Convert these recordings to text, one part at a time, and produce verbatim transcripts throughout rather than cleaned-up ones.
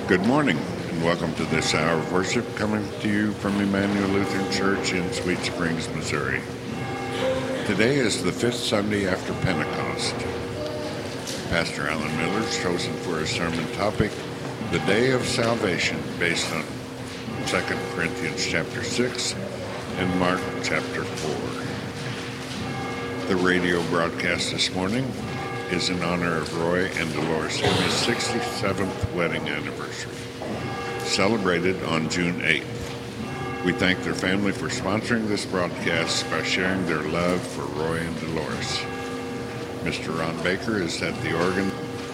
Good morning, and welcome to this hour of worship coming to you from Emmanuel Lutheran Church in Sweet Springs, Missouri. Today is the fifth Sunday after Pentecost. Pastor Alan Miller is chosen for his sermon topic, The Day of Salvation, based on Second Corinthians chapter six and Mark chapter four. The radio broadcast this morning is in honor of Roy and Dolores Hemmy's sixty-seventh wedding anniversary, celebrated on June eighth. We thank their family for sponsoring this broadcast by sharing their love for Roy and Dolores. Mister Ron Baker is at the organ.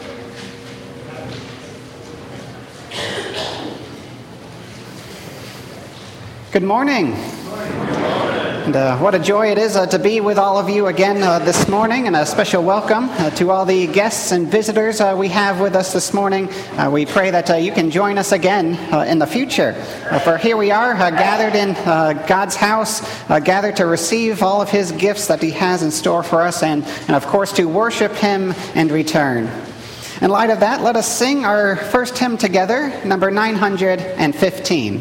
Good morning. And uh, what a joy it is uh, to be with all of you again uh, this morning, and a special welcome uh, to all the guests and visitors uh, we have with us this morning. Uh, we pray that uh, you can join us again uh, in the future. Uh, for here we are, uh, gathered in uh, God's house, uh, gathered to receive all of His gifts that He has in store for us, and, and of course to worship Him and return. In light of that, let us sing our first hymn together, number nine hundred fifteen.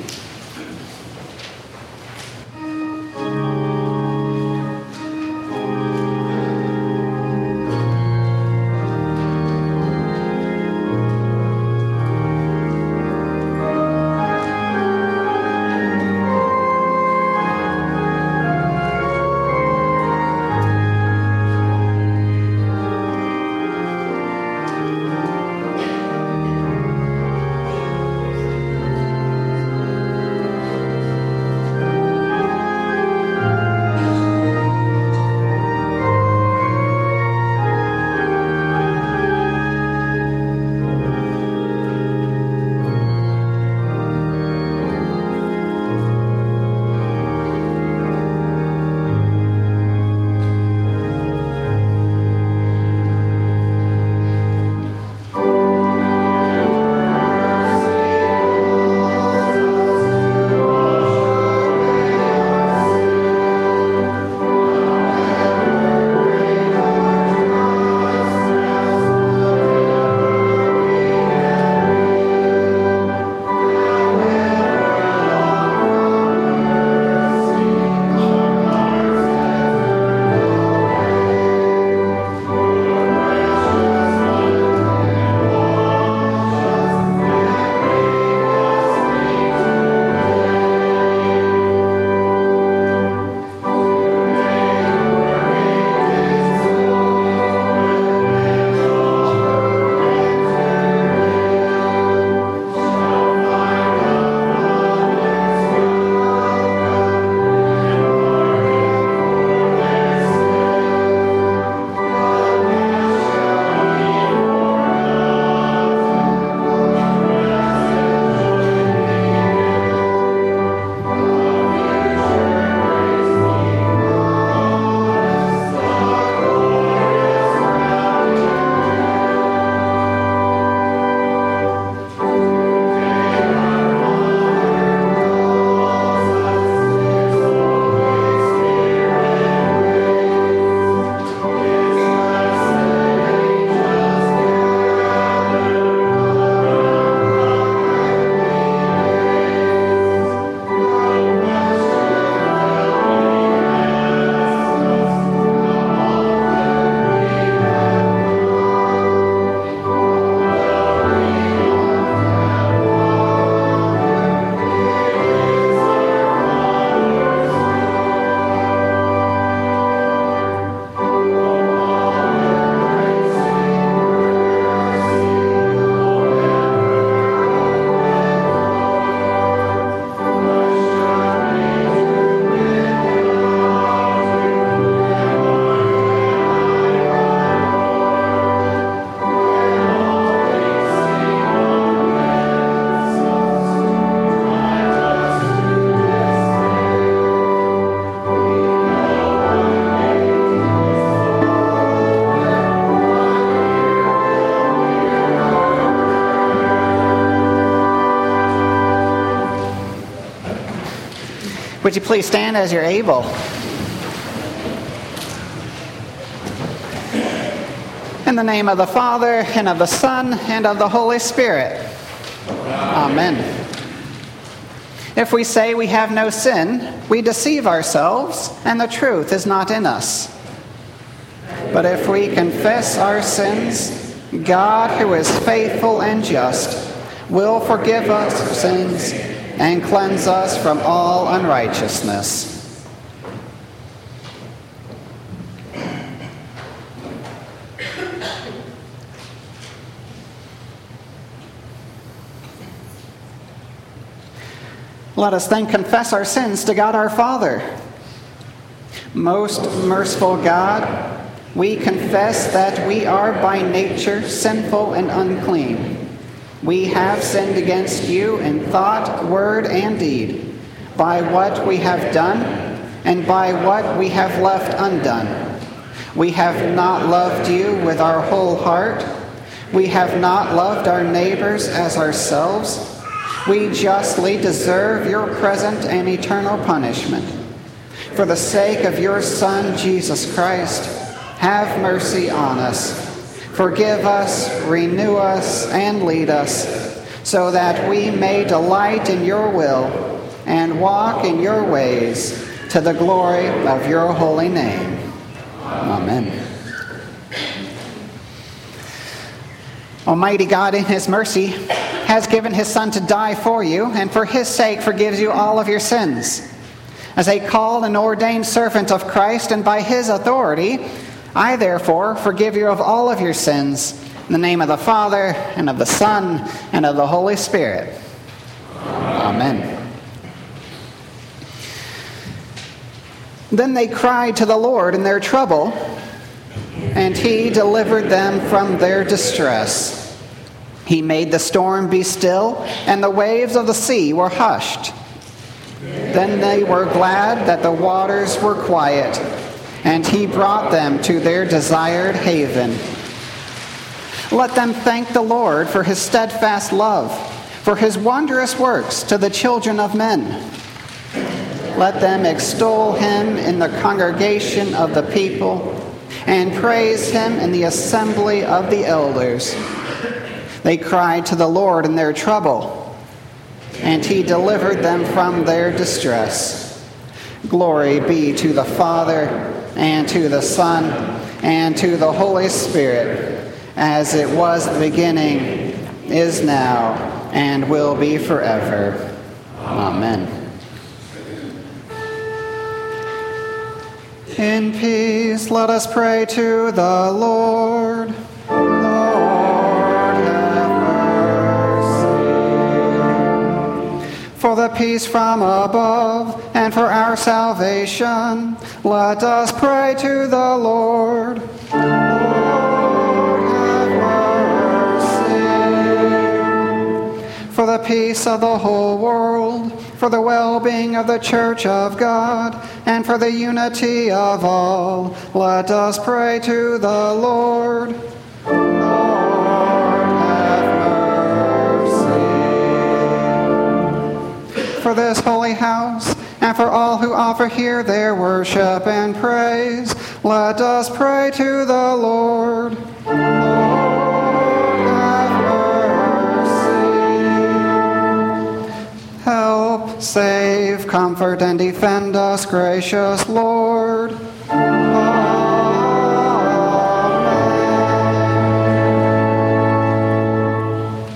Would you please stand as you're able? In the name of the Father, and of the Son, and of the Holy Spirit. Amen. If we say we have no sin, we deceive ourselves, and the truth is not in us. But if we confess our sins, God, who is faithful and just, will forgive us our sins and cleanse us from all unrighteousness. Let us then confess our sins to God our Father. Most merciful God, we confess that we are by nature sinful and unclean. We have sinned against you in thought, word, and deed, by what we have done and by what we have left undone. We have not loved you with our whole heart. We have not loved our neighbors as ourselves. We justly deserve your present and eternal punishment. For the sake of your Son, Jesus Christ, have mercy on us. Forgive us, renew us, and lead us, so that we may delight in your will and walk in your ways to the glory of your holy name. Amen. Almighty God, in his mercy, has given his Son to die for you, and for his sake forgives you all of your sins. As a called and ordained servant of Christ, and by his authority, I therefore forgive you of all of your sins, in the name of the Father, and of the Son, and of the Holy Spirit. Amen. Then they cried to the Lord in their trouble, and he delivered them from their distress. He made the storm be still, and the waves of the sea were hushed. Then they were glad that the waters were quiet, and he brought them to their desired haven. Let them thank the Lord for his steadfast love, for his wondrous works to the children of men. Let them extol him in the congregation of the people, and praise him in the assembly of the elders. They cried to the Lord in their trouble, and he delivered them from their distress. Glory be to the Father, and to the Son, and to the Holy Spirit, as it was in the beginning, is now, and will be forever. Amen. In peace, let us pray to the Lord. Lord, have mercy. For the peace from above, and for our salvation, let us pray to the Lord. Lord, have mercy. For the peace of the whole world, for the well-being of the Church of God, and for the unity of all, let us pray to the Lord. Lord, have mercy. For this holy house, and for all who offer here their worship and praise, let us pray to the Lord. Help, save, comfort, and defend us, gracious Lord. Amen.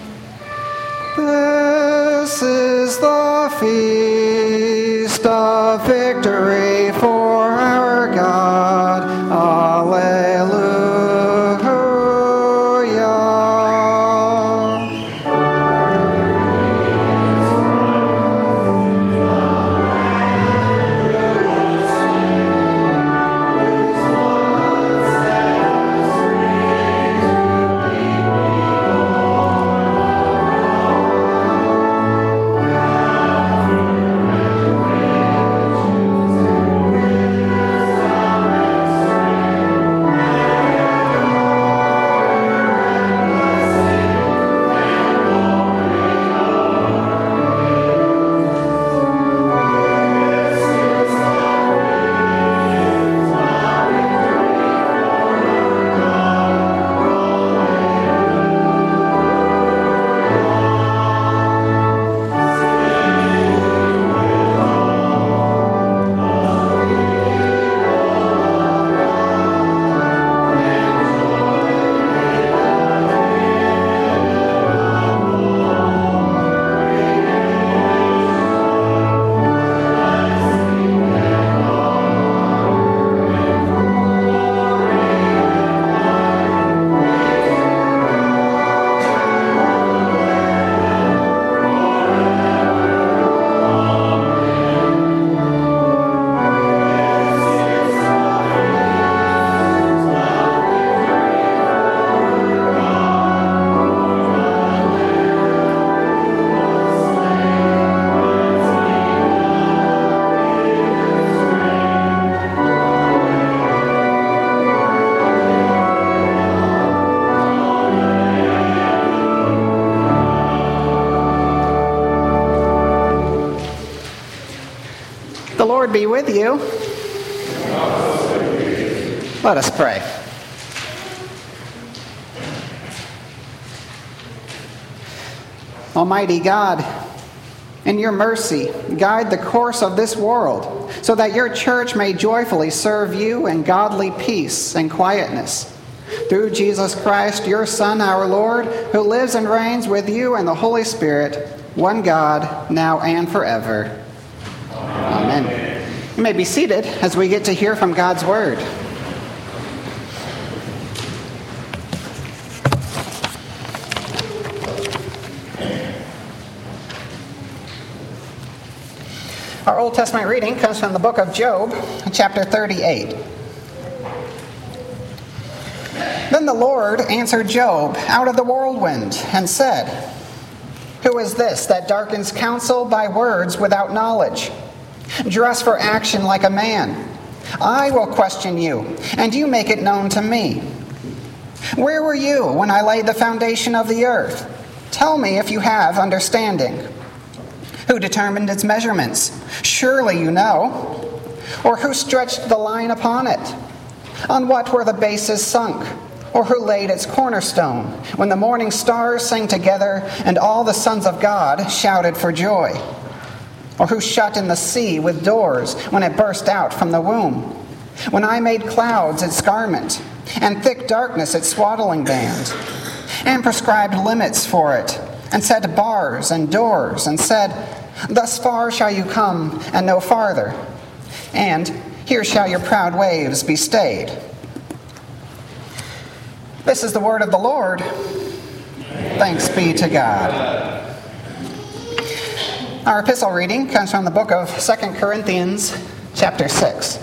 This is the feast of victory for our God. Alleluia. The Lord be with you. Let us pray. Almighty God, in your mercy, guide the course of this world so that your church may joyfully serve you in godly peace and quietness. Through Jesus Christ, your Son, our Lord, who lives and reigns with you and the Holy Spirit, one God, now and forever. Amen. You may be seated as we get to hear from God's Word. Our Old Testament reading comes from the book of Job, chapter thirty-eight. Then the Lord answered Job out of the whirlwind and said, "Who is this that darkens counsel by words without knowledge? Dress for action like a man. I will question you, and you make it known to me. Where were you when I laid the foundation of the earth? Tell me if you have understanding. Who determined its measurements? Surely you know. Or who stretched the line upon it? On what were the bases sunk? Or who laid its cornerstone, when the morning stars sang together and all the sons of God shouted for joy? Or who shut in the sea with doors when it burst out from the womb? When I made clouds its garment, and thick darkness its swaddling band, and prescribed limits for it, and set bars and doors, and said, 'Thus far shall you come, and no farther,' and 'Here shall your proud waves be stayed.'" This is the word of the Lord. Thanks be to God. Our epistle reading comes from the book of Second Corinthians, chapter six.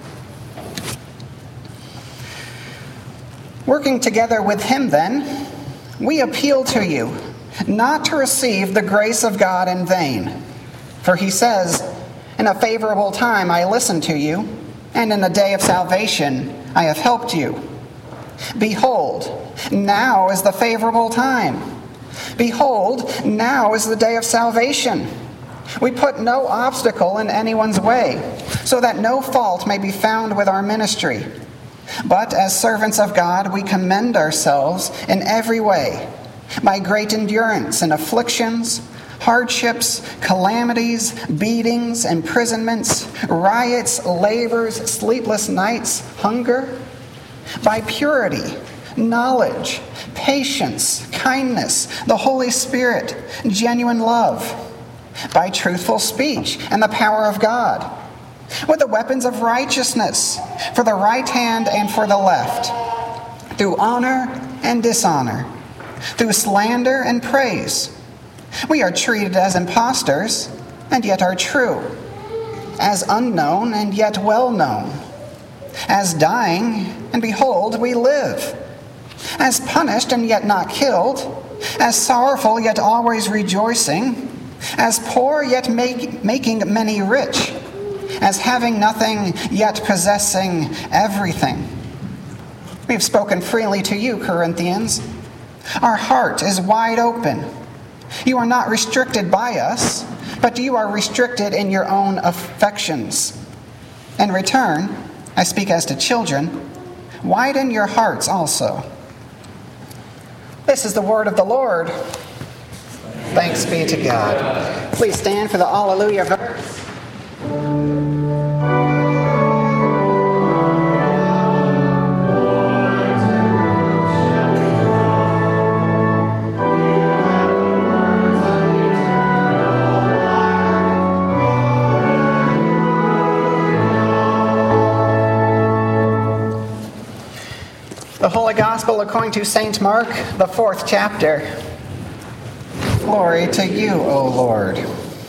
Working together with him, then, we appeal to you, not to receive the grace of God in vain. For he says, "In a favorable time I listened to you, and in the day of salvation I have helped you." Behold, now is the favorable time. Behold, now is the day of salvation. We put no obstacle in anyone's way, so that no fault may be found with our ministry. But as servants of God, we commend ourselves in every way, by great endurance in afflictions, hardships, calamities, beatings, imprisonments, riots, labors, sleepless nights, hunger, by purity, knowledge, patience, kindness, the Holy Spirit, genuine love, by truthful speech and the power of God, with the weapons of righteousness for the right hand and for the left, through honor and dishonor, through slander and praise. We are treated as impostors, and yet are true, as unknown and yet well known, as dying, and behold, we live, as punished and yet not killed, as sorrowful yet always rejoicing, as poor yet make, making many rich, as having nothing yet possessing everything. We have spoken freely to you, Corinthians. Our heart is wide open. You are not restricted by us, but you are restricted in your own affections. In return, I speak as to children, widen your hearts also. This is the word of the Lord. Thanks be to God. Please stand for the Alleluia verse. The Holy Gospel according to Saint Mark, the fourth chapter. Glory to you, O Lord.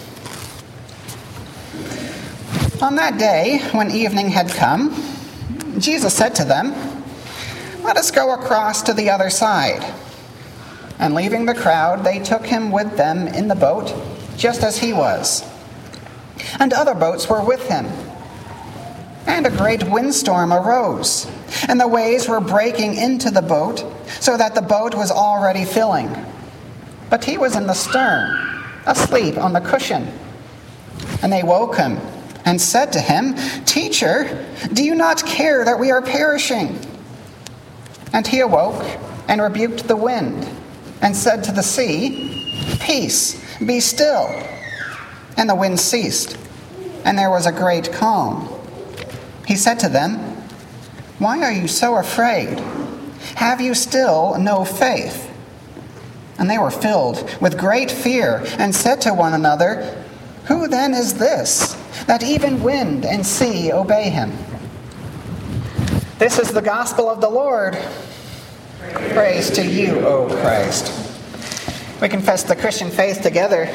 On that day, when evening had come, Jesus said to them, "Let us go across to the other side." And leaving the crowd, they took him with them in the boat, just as he was. And other boats were with him. And a great windstorm arose, and the waves were breaking into the boat, so that the boat was already filling. But he was in the stern, asleep on the cushion. And they woke him and said to him, "Teacher, do you not care that we are perishing?" And he awoke and rebuked the wind and said to the sea, "Peace, be still." And the wind ceased, and there was a great calm. He said to them, "Why are you so afraid? Have you still no faith?" And they were filled with great fear and said to one another, "Who then is this, that even wind and sea obey him?" This is the gospel of the Lord. Praise to you, O Christ. We confess the Christian faith together.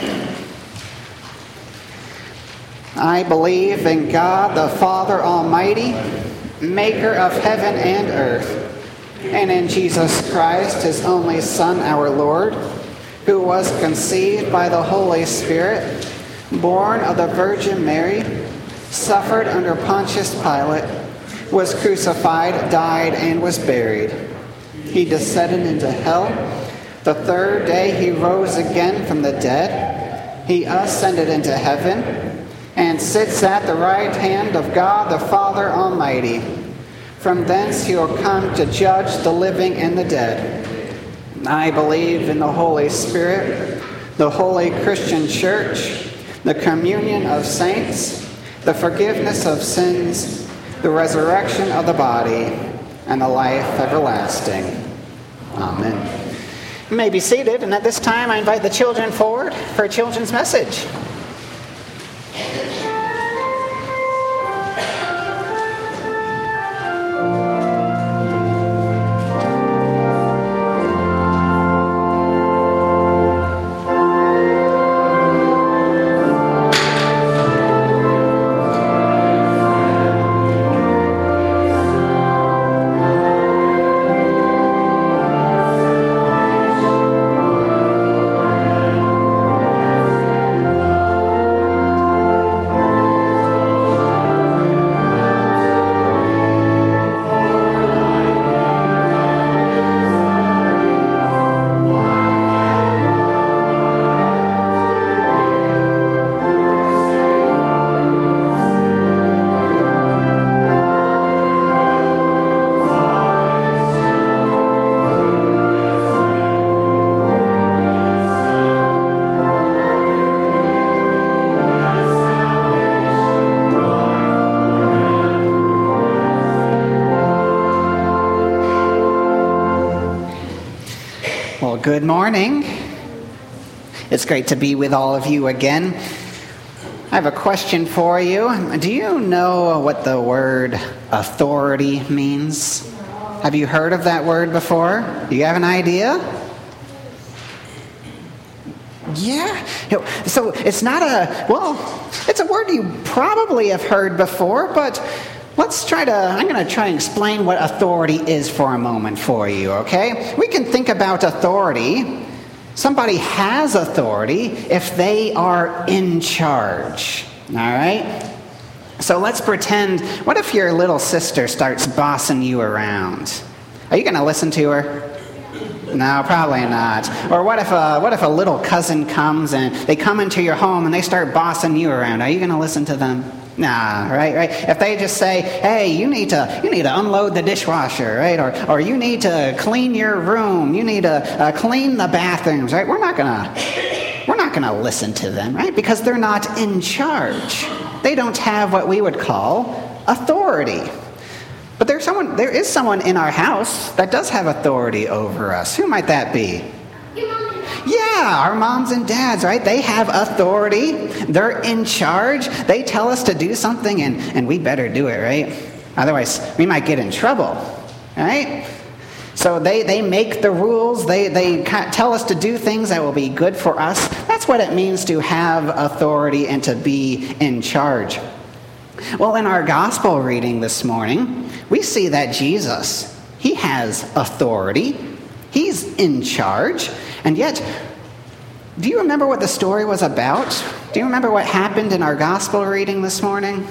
I believe in God the Father Almighty, maker of heaven and earth, and in Jesus Christ, his only Son, our Lord, who was conceived by the Holy Spirit, born of the Virgin Mary, suffered under Pontius Pilate, was crucified, died, and was buried. He descended into hell. The third day he rose again from the dead. He ascended into heaven and sits at the right hand of God the Father Almighty. From thence he will come to judge the living and the dead. I believe in the Holy Spirit, the holy Christian church, the communion of saints, the forgiveness of sins, the resurrection of the body, and the life everlasting. Amen. You may be seated, and at this time I invite the children forward for a children's message. Good morning. It's great to be with all of you again. I have a question for you. Do you know what the word authority means? Have you heard of that word before? Do you have an idea? Yeah. So it's not a, well, it's a word you probably have heard before, but let's try to, I'm going to try and explain what authority is for a moment for you, okay? We can think about authority. Somebody has authority if they are in charge, all right? So let's pretend, what if your little sister starts bossing you around? Are you going to listen to her? No, probably not. Or what if a, what if a little cousin comes and they come into your home and they start bossing you around? Are you going to listen to them? Nah, right, right. If they just say, "Hey, you need to, you need to unload the dishwasher," right, or, or you need to clean your room, you need to uh, clean the bathrooms, right? We're not gonna, we're not gonna listen to them, right? Because they're not in charge. They don't have what we would call authority. But there's someone, there is someone in our house that does have authority over us. Who might that be? Yeah, our moms and dads, right? They have authority. They're in charge. They tell us to do something, and, and we better do it, right? Otherwise, we might get in trouble, right? So they, they make the rules. They, they tell us to do things that will be good for us. That's what it means to have authority and to be in charge. Well, in our gospel reading this morning, we see that Jesus, he has authority. He's in charge. And yet, do you remember what the story was about? Do you remember what happened in our gospel reading this morning?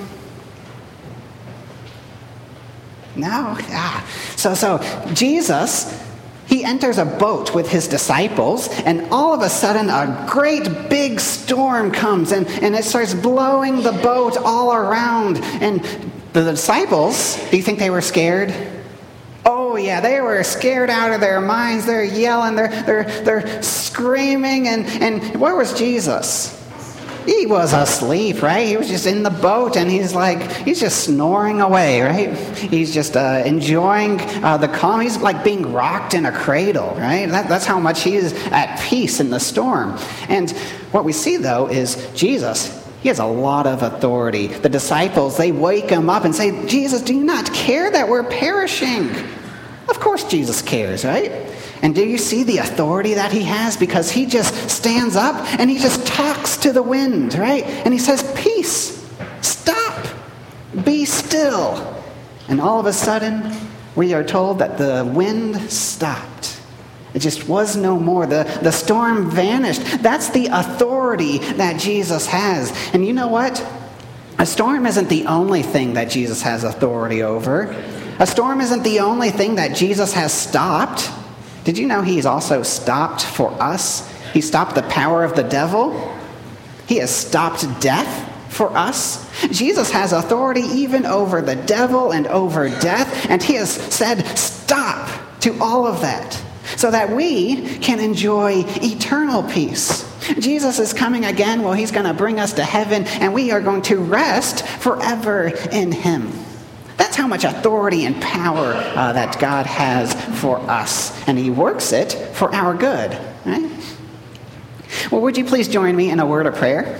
No? Ah. So, so Jesus, he he enters a boat with his disciples, and all of a sudden a great big storm comes, and, and it starts blowing the boat all around. And the disciples, do you think they were scared? Oh yeah, they were scared out of their minds. They're yelling, they're, they're, they're screaming, and, and where was Jesus? He was asleep, right? He was just in the boat, and he's like, he's just snoring away, right? He's just uh, enjoying uh, the calm. He's like being rocked in a cradle, right? That, that's how much he is at peace in the storm. And what we see, though, is Jesus, he has a lot of authority. The disciples, they wake him up and say, Jesus, do you not care that we're perishing? Of course Jesus cares, right? And do you see the authority that he has? Because he just stands up and he just talks to the wind, right? And he says, peace, stop, be still. And all of a sudden, we are told that the wind stopped. It just was no more. The, the storm vanished. That's the authority that Jesus has. And you know what? A storm isn't the only thing that Jesus has authority over. A storm isn't the only thing that Jesus has stopped. Did you know he's also stopped for us? He stopped the power of the devil. He has stopped death for us. Jesus has authority even over the devil and over death, and he has said stop to all of that so that we can enjoy eternal peace. Jesus is coming again. Well, he's going to bring us to heaven, and we are going to rest forever in him. That's how much authority and power uh, that God has for us. And he works it for our good. Right? Well, would you please join me in a word of prayer?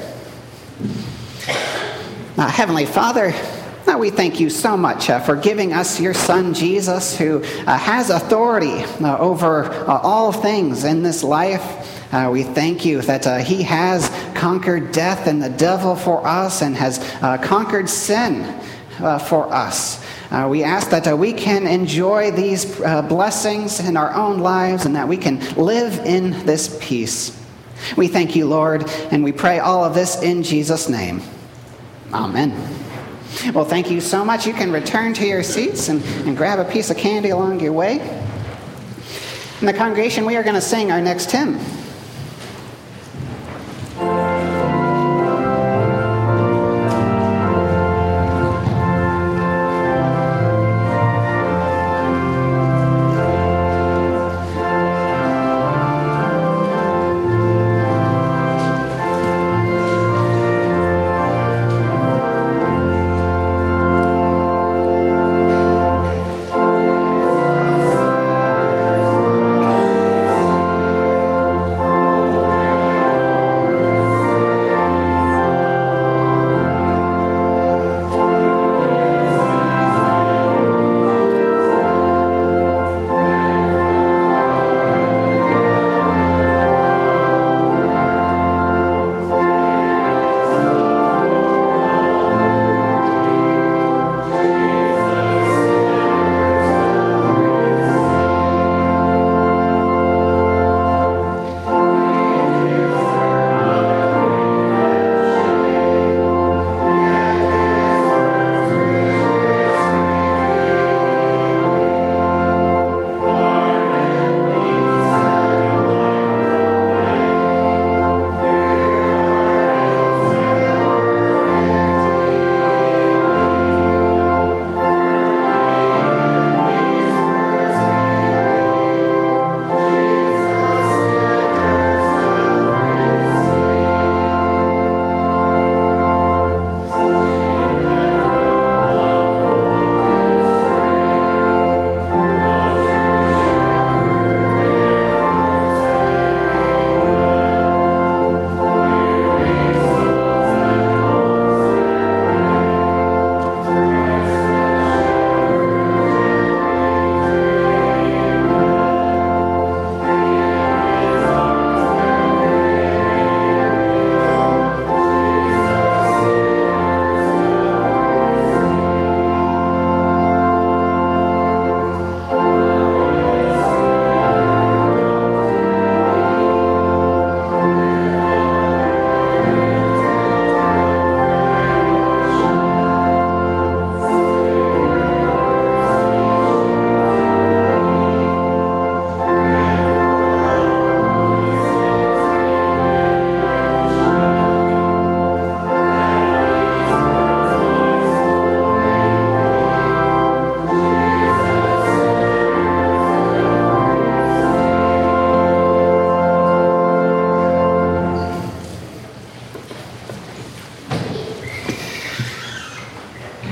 Uh, Heavenly Father, uh, we thank you so much uh, for giving us your Son, Jesus, who uh, has authority uh, over uh, all things in this life. Uh, we thank you that uh, he has conquered death and the devil for us and has uh, conquered sin Uh, for us. Uh, we ask that uh, we can enjoy these uh, blessings in our own lives and that we can live in this peace. We thank you, Lord, and we pray all of this in Jesus' name. Amen. Well, thank you so much. You can return to your seats and, and grab a piece of candy along your way. In the congregation, we are going to sing our next hymn.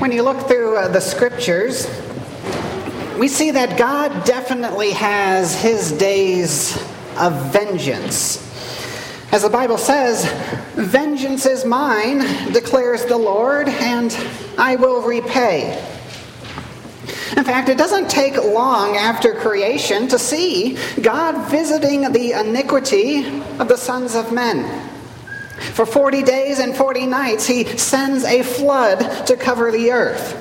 When you look through uh, the scriptures, we see that God definitely has his days of vengeance. As the Bible says, "Vengeance is mine, declares the Lord, and I will repay." In fact, it doesn't take long after creation to see God visiting the iniquity of the sons of men. For forty days and forty nights, he sends a flood to cover the earth.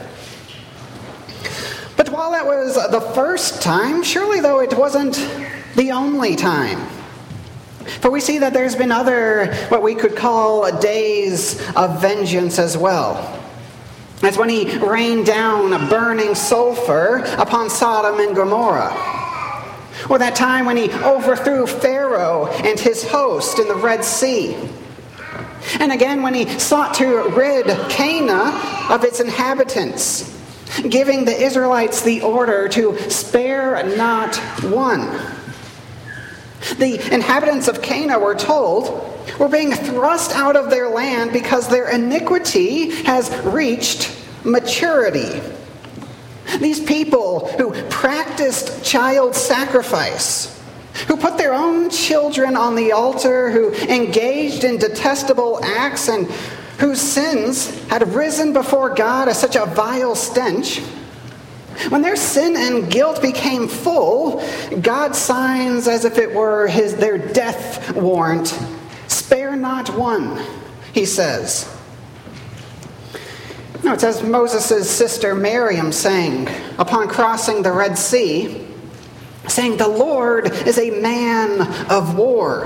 But while that was the first time, surely though it wasn't the only time. For we see that there's been other, what we could call days of vengeance as well. That's when he rained down burning sulfur upon Sodom and Gomorrah. Or that time when he overthrew Pharaoh and his host in the Red Sea. And again when he sought to rid Canaan of its inhabitants, giving the Israelites the order to spare not one. The inhabitants of Canaan, were told, were being thrust out of their land because their iniquity has reached maturity. These people who practiced child sacrifice, who put their own children on the altar, who engaged in detestable acts, and whose sins had risen before God as such a vile stench, when their sin and guilt became full, God signs as if it were his their death warrant. "Spare not one," he says. Now it's as Moses' sister Miriam sang upon crossing the Red Sea, saying, "The Lord is a man of war."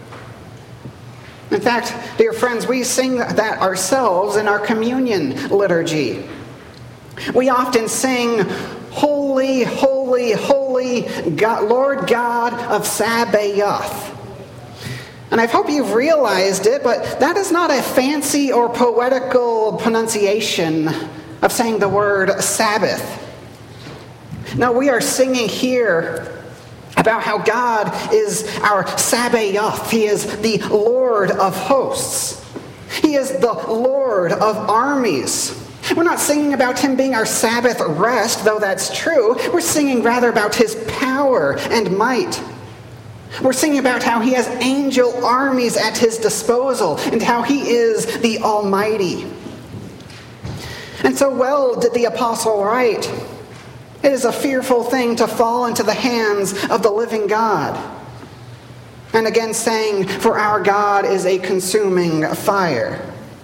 In fact, dear friends, we sing that ourselves in our communion liturgy. We often sing, "Holy, holy, holy God, Lord God of Sabaoth." And I hope you've realized it, but that is not a fancy or poetical pronunciation of saying the word Sabbath. No, we are singing here about how God is our Sabaoth. He is the Lord of hosts. He is the Lord of armies. We're not singing about him being our Sabbath rest, though that's true. We're singing rather about his power and might. We're singing about how he has angel armies at his disposal and how he is the Almighty. And so well did the apostle write, "It is a fearful thing to fall into the hands of the living God." And again saying, "For our God is a consuming fire."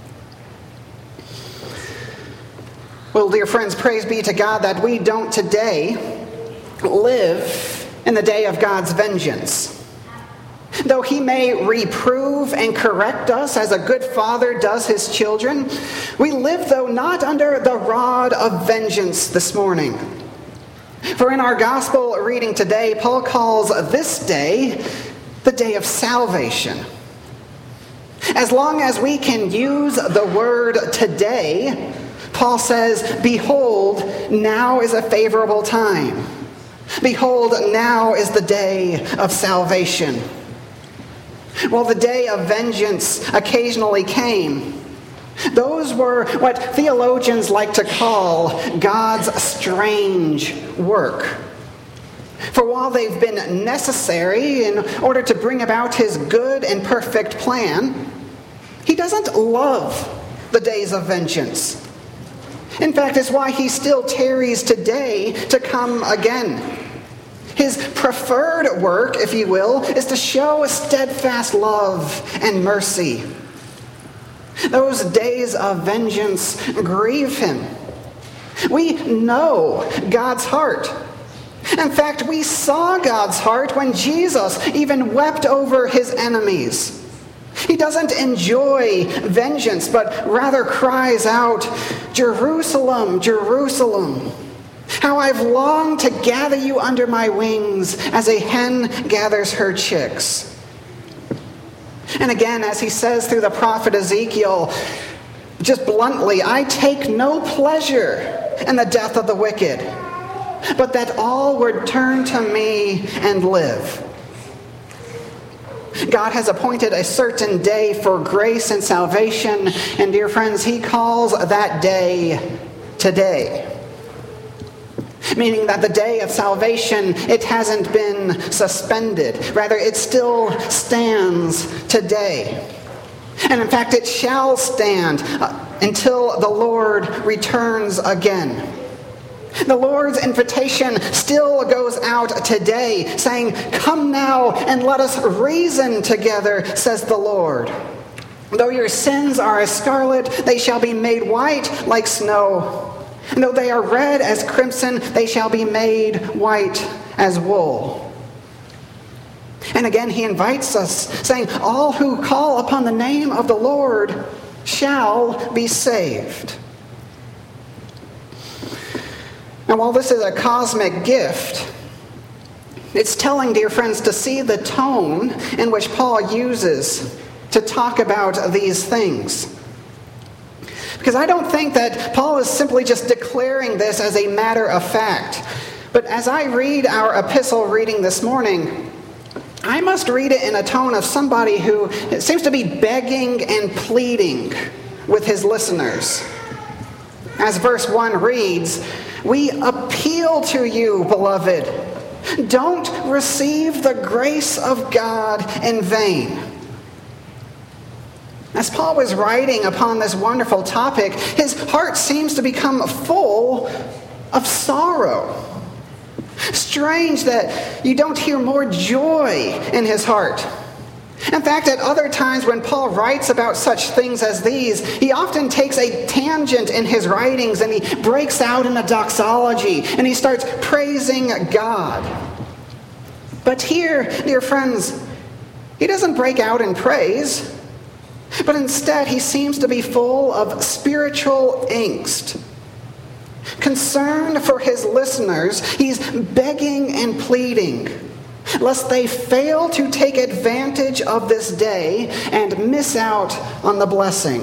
Well, dear friends, praise be to God that we don't today live in the day of God's vengeance. Though he may reprove and correct us as a good father does his children, we live, though, not under the rod of vengeance this morning. For in our gospel reading today, Paul calls this day the day of salvation. As long as we can use the word today, Paul says, "Behold, now is a favorable time. Behold, now is the day of salvation." Well, the day of vengeance occasionally came. Those were what theologians like to call God's strange work. For while they've been necessary in order to bring about his good and perfect plan, he doesn't love the days of vengeance. In fact, it's why he still tarries today to come again. His preferred work, if you will, is to show a steadfast love and mercy. Those days of vengeance grieve him. We know God's heart. In fact, we saw God's heart when Jesus even wept over his enemies. He doesn't enjoy vengeance, but rather cries out, "Jerusalem, Jerusalem, how I've longed to gather you under my wings as a hen gathers her chicks." And again, as he says through the prophet Ezekiel, just bluntly, "I take no pleasure in the death of the wicked, but that all would turn to me and live." God has appointed a certain day for grace and salvation, and dear friends, he calls that day today. Meaning that the day of salvation, it hasn't been suspended. Rather, it still stands today. And in fact, it shall stand uh, until the Lord returns again. The Lord's invitation still goes out today, saying, "Come now and let us reason together, says the Lord. Though your sins are as scarlet, they shall be made white like snow. And though they are red as crimson, they shall be made white as wool." And again, he invites us, saying, "All who call upon the name of the Lord shall be saved." And while this is a cosmic gift, it's telling, dear friends, to see the tone in which Paul uses to talk about these things. Because I don't think that Paul is simply just declaring this as a matter of fact. But as I read our epistle reading this morning, I must read it in a tone of somebody who seems to be begging and pleading with his listeners. As verse one reads, "We appeal to you, beloved, don't receive the grace of God in vain." As Paul was writing upon this wonderful topic, his heart seems to become full of sorrow. Strange that you don't hear more joy in his heart. In fact, at other times when Paul writes about such things as these, he often takes a tangent in his writings and he breaks out in a doxology and he starts praising God. But here, dear friends, he doesn't break out in praise. But instead, he seems to be full of spiritual angst. Concerned for his listeners, he's begging and pleading, lest they fail to take advantage of this day and miss out on the blessing.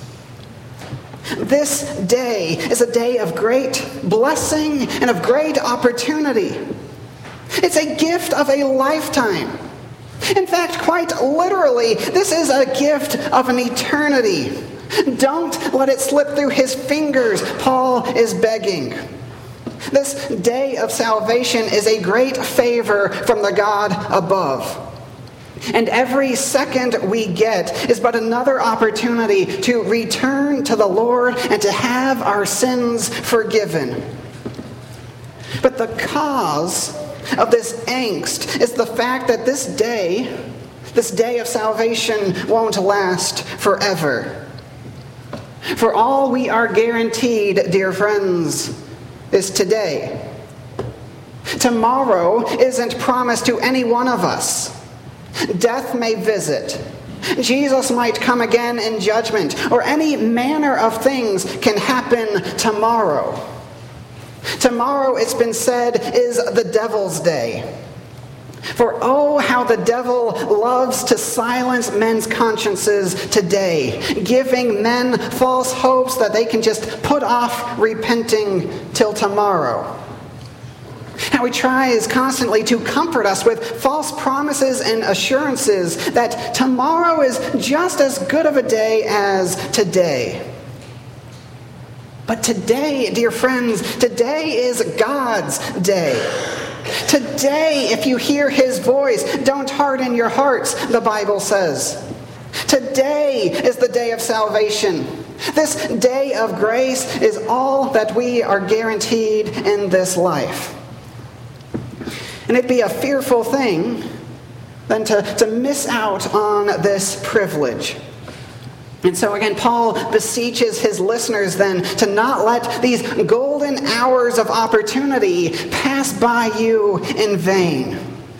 This day is a day of great blessing and of great opportunity. It's a gift of a lifetime. In fact, quite literally, this is a gift of an eternity. Don't let it slip through his fingers, Paul is begging. This day of salvation is a great favor from the God above. And every second we get is but another opportunity to return to the Lord and to have our sins forgiven. But the cause of this angst is the fact that this day, this day of salvation, won't last forever. For all we are guaranteed, dear friends, is today. Tomorrow isn't promised to any one of us. Death may visit. Jesus might come again in judgment, or any manner of things can happen tomorrow. Tomorrow, it's been said, is the devil's day. For oh, how the devil loves to silence men's consciences today, giving men false hopes that they can just put off repenting till tomorrow. How he tries constantly to comfort us with false promises and assurances that tomorrow is just as good of a day as today. But today, dear friends, today is God's day. Today, if you hear his voice, don't harden your hearts, the Bible says. Today is the day of salvation. This day of grace is all that we are guaranteed in this life. And it'd be a fearful thing then to, to miss out on this privilege. And so again, Paul beseeches his listeners then to not let these golden hours of opportunity pass by you in vain.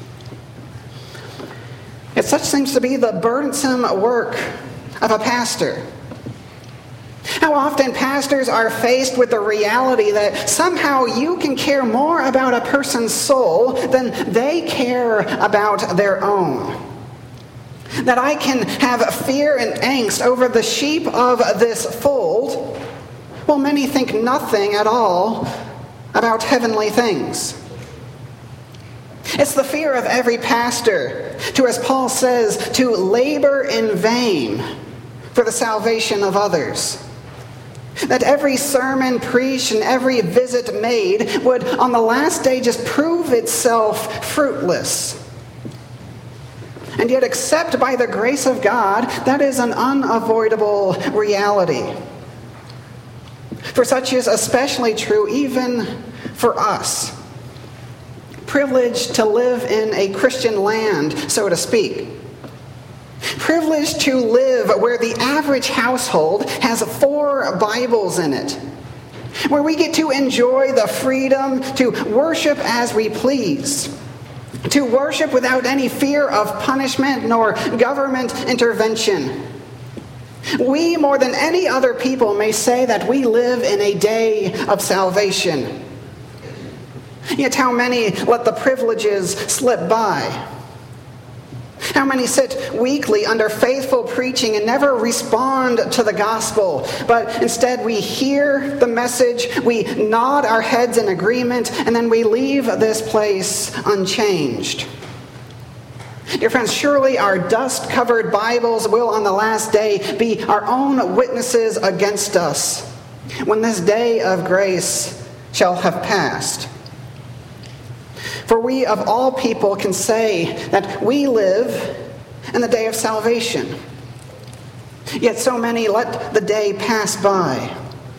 It such seems to be the burdensome work of a pastor. How often pastors are faced with the reality that somehow you can care more about a person's soul than they care about their own. That I can have fear and angst over the sheep of this fold, while many think nothing at all about heavenly things. It's the fear of every pastor to, as Paul says, to labor in vain for the salvation of others. That every sermon preached and every visit made would, on the last day, just prove itself fruitless. And yet, except by the grace of God, that is an unavoidable reality. For such is especially true even for us. Privileged to live in a Christian land, so to speak. Privileged to live where the average household has four Bibles in it. Where we get to enjoy the freedom to worship as we please. To worship without any fear of punishment nor government intervention. We, more than any other people, may say that we live in a day of salvation. Yet how many let the privileges slip by? How many sit weekly under faithful preaching and never respond to the gospel, but instead we hear the message, we nod our heads in agreement, and then we leave this place unchanged? Dear friends, surely our dust-covered Bibles will on the last day be our own witnesses against us when this day of grace shall have passed. For we of all people can say that we live in the day of salvation. Yet so many let the day pass by.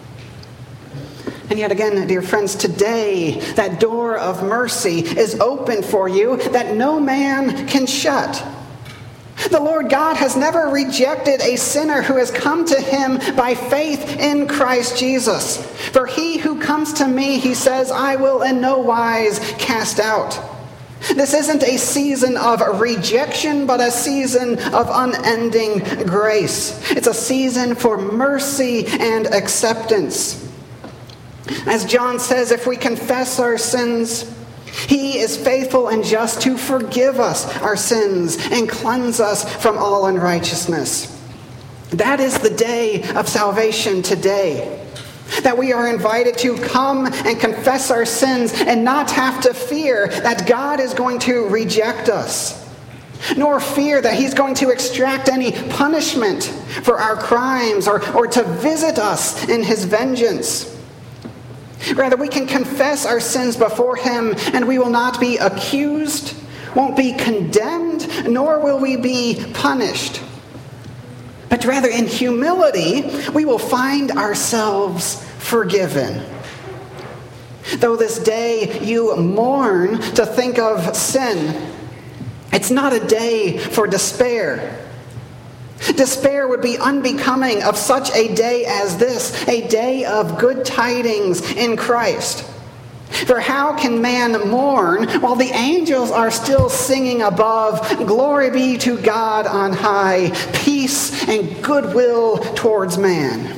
And yet again, dear friends, today that door of mercy is open for you that no man can shut. The Lord God has never rejected a sinner who has come to him by faith in Christ Jesus. For he who comes to me, he says, I will in no wise cast out. This isn't a season of rejection, but a season of unending grace. It's a season for mercy and acceptance. As John says, if we confess our sins, he is faithful and just to forgive us our sins and cleanse us from all unrighteousness. That is the day of salvation today. That we are invited to come and confess our sins and not have to fear that God is going to reject us, nor fear that he's going to extract any punishment for our crimes or, or to visit us in his vengeance. Rather, we can confess our sins before him, and we will not be accused, won't be condemned, nor will we be punished. But rather, in humility, we will find ourselves forgiven. Though this day you mourn to think of sin, it's not a day for despair. Despair would be unbecoming of such a day as this, a day of good tidings in Christ. For how can man mourn while the angels are still singing above, glory be to God on high, peace and goodwill towards man?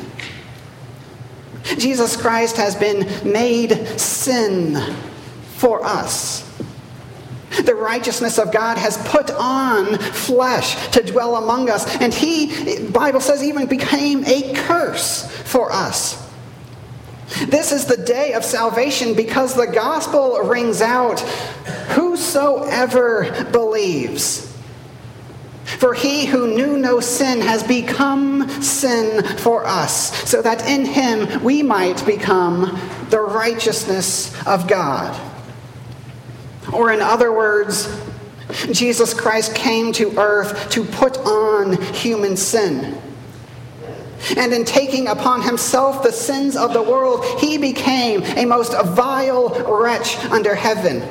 Jesus Christ has been made sin for us. The righteousness of God has put on flesh to dwell among us. And he, the Bible says, even became a curse for us. This is the day of salvation because the gospel rings out, whosoever believes. For he who knew no sin has become sin for us, so that in him we might become the righteousness of God. Or in other words, Jesus Christ came to earth to put on human sin. And in taking upon himself the sins of the world, he became a most vile wretch under heaven.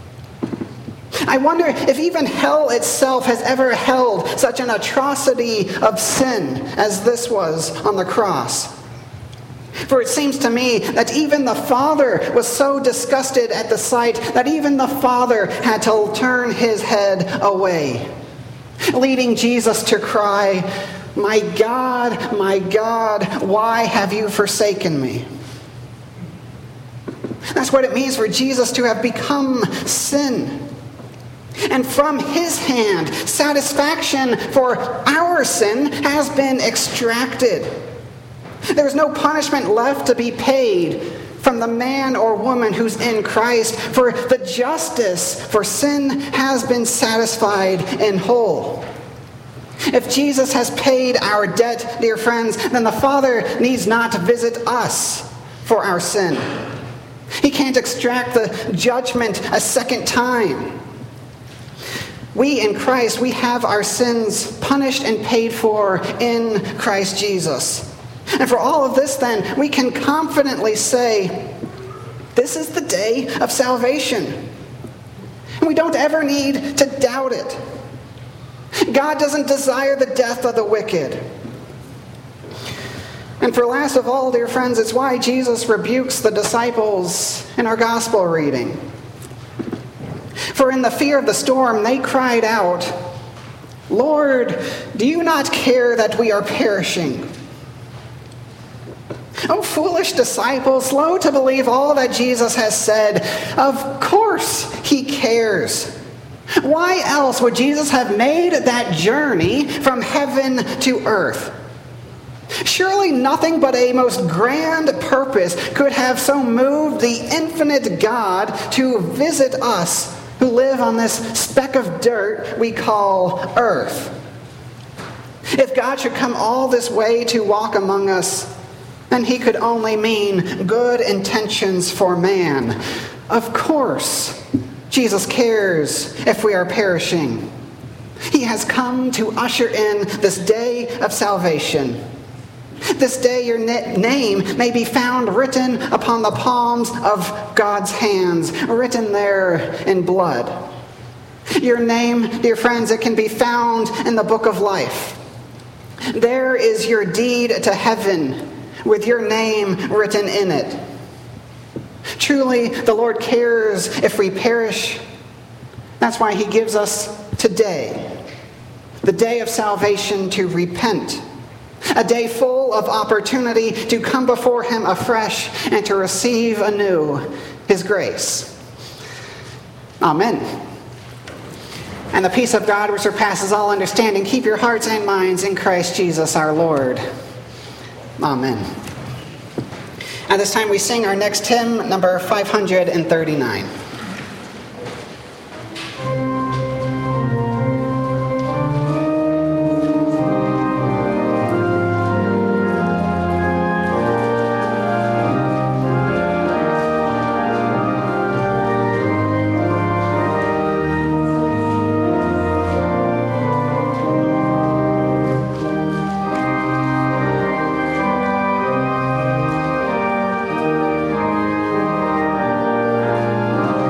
I wonder if even hell itself has ever held such an atrocity of sin as this was on the cross. For it seems to me that even the Father was so disgusted at the sight that even the Father had to turn his head away, leading Jesus to cry, "My God, my God, why have you forsaken me?" That's what it means for Jesus to have become sin. And from his hand, satisfaction for our sin has been extracted. There's no punishment left to be paid from the man or woman who's in Christ, for the justice for sin has been satisfied in whole. If Jesus has paid our debt, dear friends, then the Father needs not visit us for our sin. He can't extract the judgment a second time. We in Christ, we have our sins punished and paid for in Christ Jesus. And for all of this, then, we can confidently say, this is the day of salvation. And we don't ever need to doubt it. God doesn't desire the death of the wicked. And for last of all, dear friends, it's why Jesus rebukes the disciples in our gospel reading. For in the fear of the storm, they cried out, Lord, do you not care that we are perishing? Oh, foolish disciples, slow to believe all that Jesus has said. Of course he cares. Why else would Jesus have made that journey from heaven to earth? Surely nothing but a most grand purpose could have so moved the infinite God to visit us who live on this speck of dirt we call earth. If God should come all this way to walk among us, then he could only mean good intentions for man. Of course, Jesus cares if we are perishing. He has come to usher in this day of salvation. This day your na- name may be found written upon the palms of God's hands, written there in blood. Your name, dear friends, it can be found in the book of life. There is your deed to heaven with your name written in it. Truly, the Lord cares if we perish. That's why he gives us today, the day of salvation, to repent. A day full of opportunity to come before him afresh and to receive anew his grace. Amen. And the peace of God which surpasses all understanding, keep your hearts and minds in Christ Jesus our Lord. Amen. At this time we sing our next hymn, number five hundred thirty-nine. Thank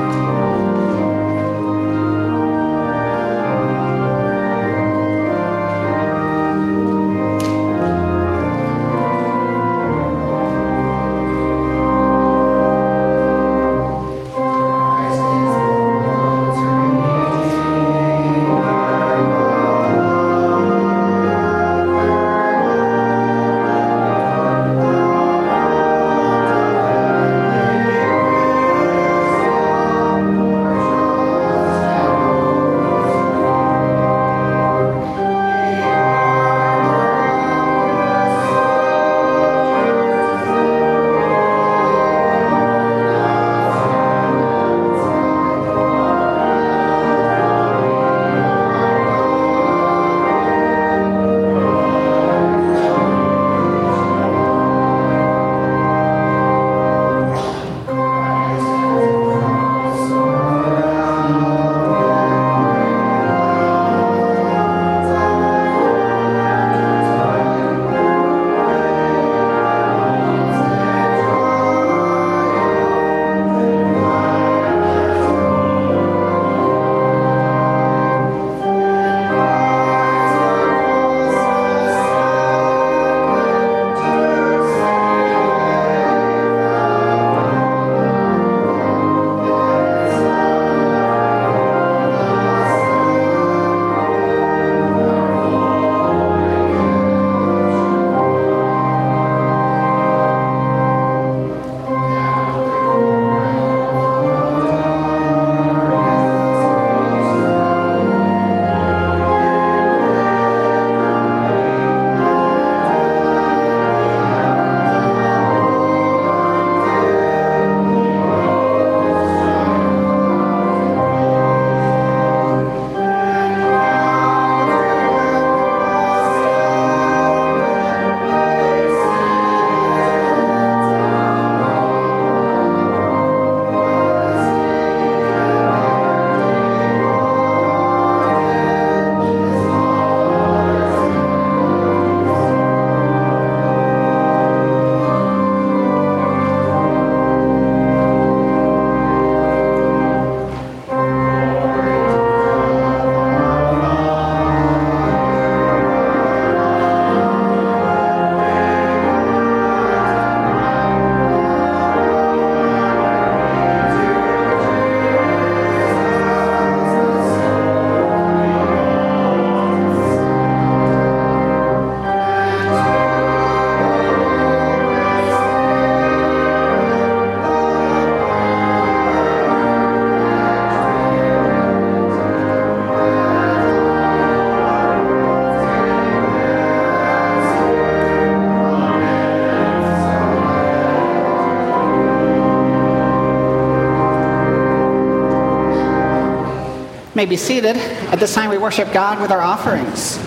may be seated. At this time we worship God with our offerings.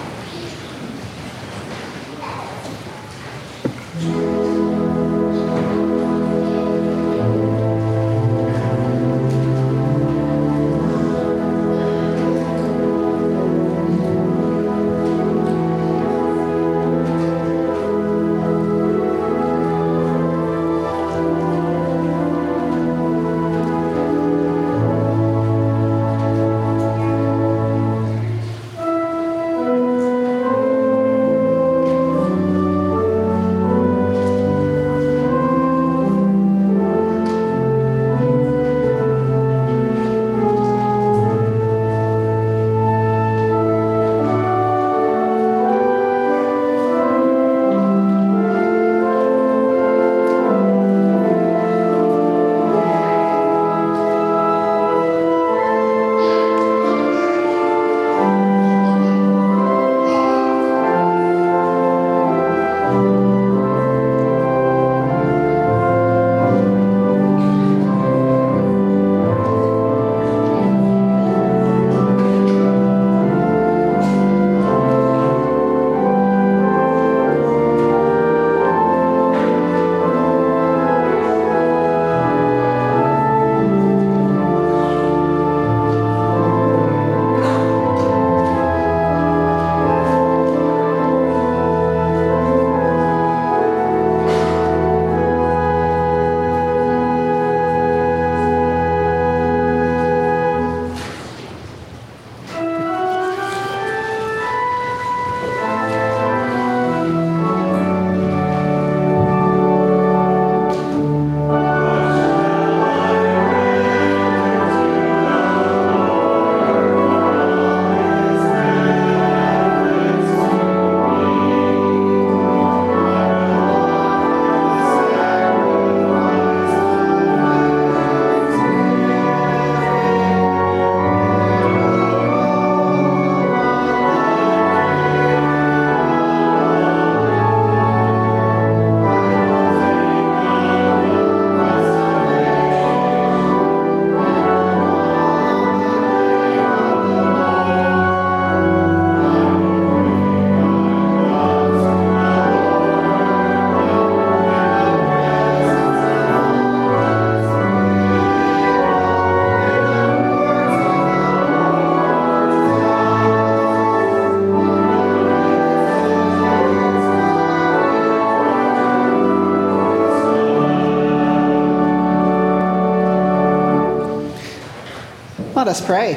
Let us pray.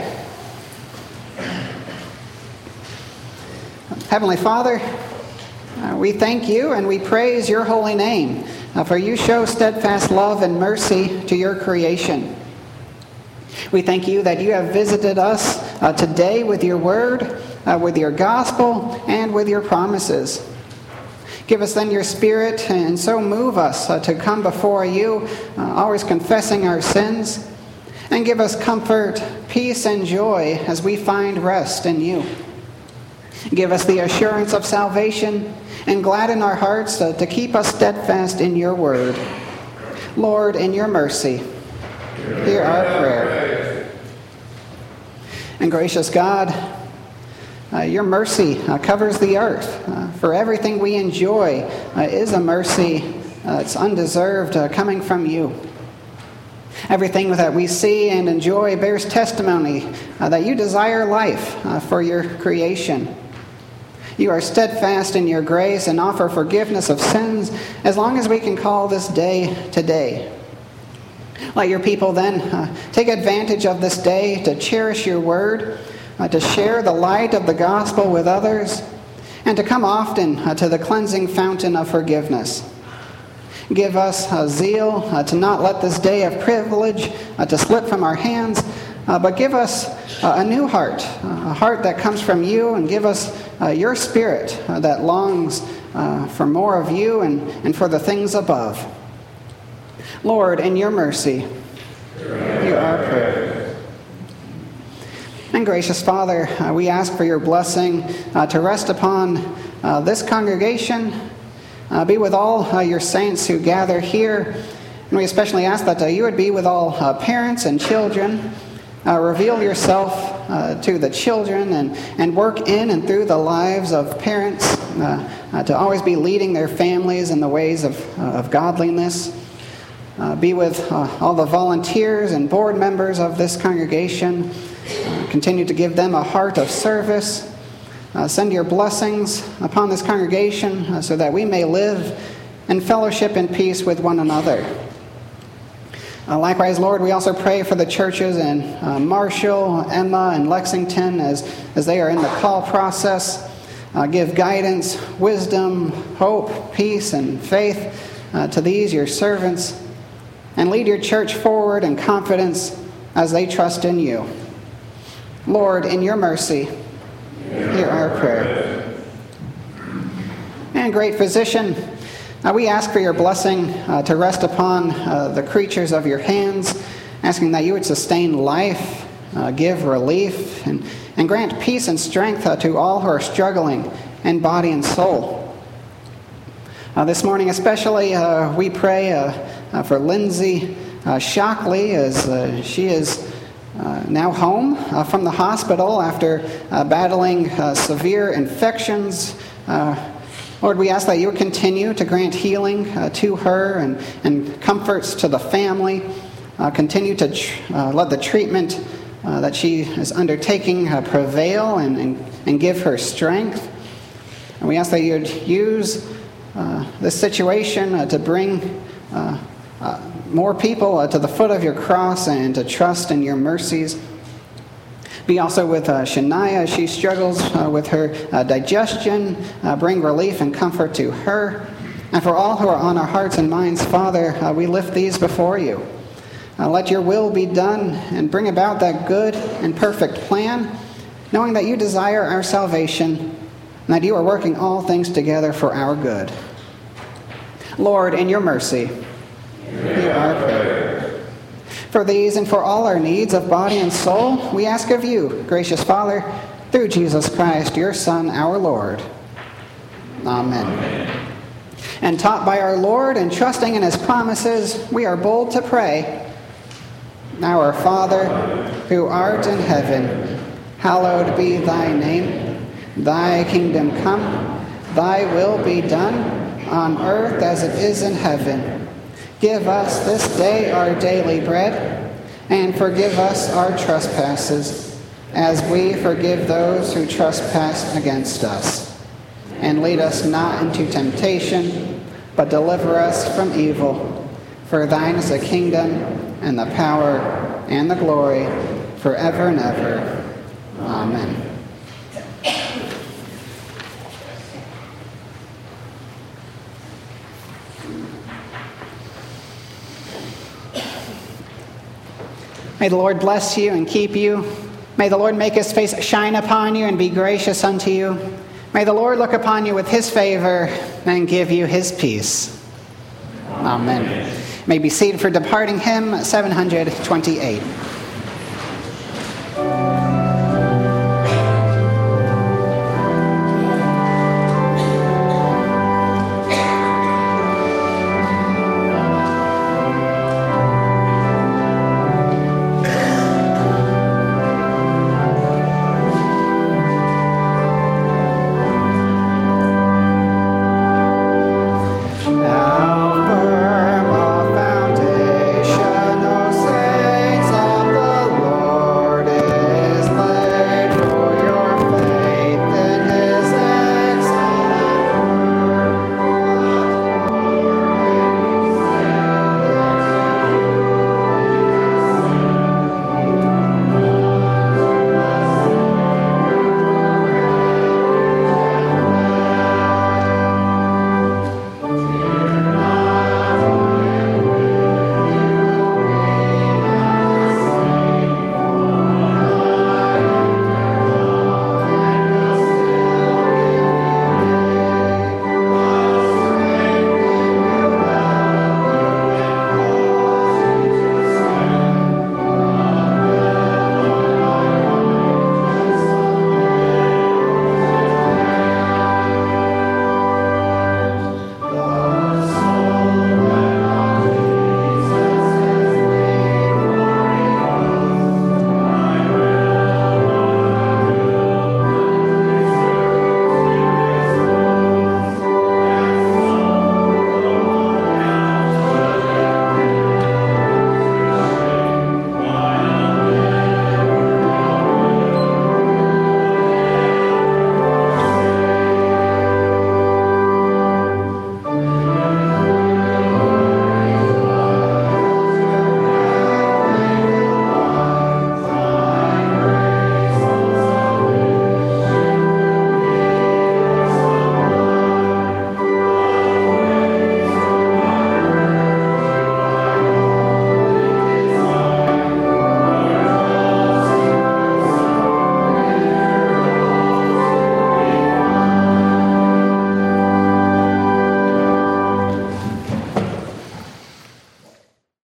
Heavenly Father, uh, we thank you and we praise your holy name, uh, for you show steadfast love and mercy to your creation. We thank you that you have visited us uh, today with your word, uh, with your gospel, and with your promises. Give us then your Spirit and so move us uh, to come before you, uh, always confessing our sins, and give us comfort, peace, and joy as we find rest in you. Give us the assurance of salvation and gladden our hearts uh, to keep us steadfast in your word. Lord, in your mercy, hear our prayer. And gracious God, uh, your mercy uh, covers the earth. Uh, for everything we enjoy uh, is a mercy uh, it's undeserved uh, coming from you. Everything that we see and enjoy bears testimony uh, that you desire life uh, for your creation. You are steadfast in your grace and offer forgiveness of sins as long as we can call this day today. Let your people then uh, take advantage of this day to cherish your word, uh, to share the light of the gospel with others, and to come often uh, to the cleansing fountain of forgiveness. Give us uh, zeal uh, to not let this day of privilege uh, to slip from our hands, uh, but give us uh, a new heart, uh, a heart that comes from you, and give us uh, your spirit uh, that longs uh, for more of you and, and for the things above. Lord, in your mercy, hear our prayer. And gracious Father, uh, we ask for your blessing uh, to rest upon uh, this congregation. Uh, be with all uh, your saints who gather here. And we especially ask that uh, you would be with all uh, parents and children, Uh, reveal yourself uh, to the children and, and work in and through the lives of parents uh, uh, to always be leading their families in the ways of, uh, of godliness. Uh, be with uh, all the volunteers and board members of this congregation. Uh, continue to give them a heart of service. Uh, send your blessings upon this congregation uh, so that we may live in fellowship and peace with one another. Uh, likewise, Lord, we also pray for the churches in uh, Marshall, Emma, and Lexington as, as they are in the call process. Uh, give guidance, wisdom, hope, peace, and faith uh, to these, your servants, and lead your church forward in confidence as they trust in you. Lord, in your mercy, hear our prayer. And great physician, Uh, we ask for your blessing uh, to rest upon uh, the creatures of your hands, asking that you would sustain life, uh, give relief, and, and grant peace and strength uh, to all who are struggling in body and soul. Uh, this morning especially, uh, we pray uh, uh, for Lindsay uh, Shockley as uh, she is uh, now home uh, from the hospital after uh, battling uh, severe infections. Uh, Lord, we ask that you would continue to grant healing uh, to her and, and comforts to the family. Uh, continue to tr- uh, let the treatment uh, that she is undertaking uh, prevail and, and, and give her strength. And we ask that you would use uh, this situation uh, to bring uh, uh, more people uh, to the foot of your cross and to trust in your mercies. Be also with uh, Shania as she struggles uh, with her uh, digestion. Uh, bring relief and comfort to her. And for all who are on our hearts and minds, Father, uh, we lift these before you. Uh, let your will be done and bring about that good and perfect plan, knowing that you desire our salvation and that you are working all things together for our good. Lord, in your mercy, hear our prayer. For these and for all our needs of body and soul, we ask of you, gracious Father, through Jesus Christ, your Son, our Lord. Amen. Amen. And taught by our Lord and trusting in his promises, we are bold to pray. Our Father, who art in heaven, hallowed be thy name. Thy kingdom come, thy will be done, on earth as it is in heaven. Give us this day our daily bread, and forgive us our trespasses, as we forgive those who trespass against us. And lead us not into temptation, but deliver us from evil. For thine is the kingdom, and the power, and the glory, forever and ever. Amen. May the Lord bless you and keep you. May the Lord make his face shine upon you and be gracious unto you. May the Lord look upon you with his favor and give you his peace. Amen. May be seated for departing hymn seven hundred twenty-eight.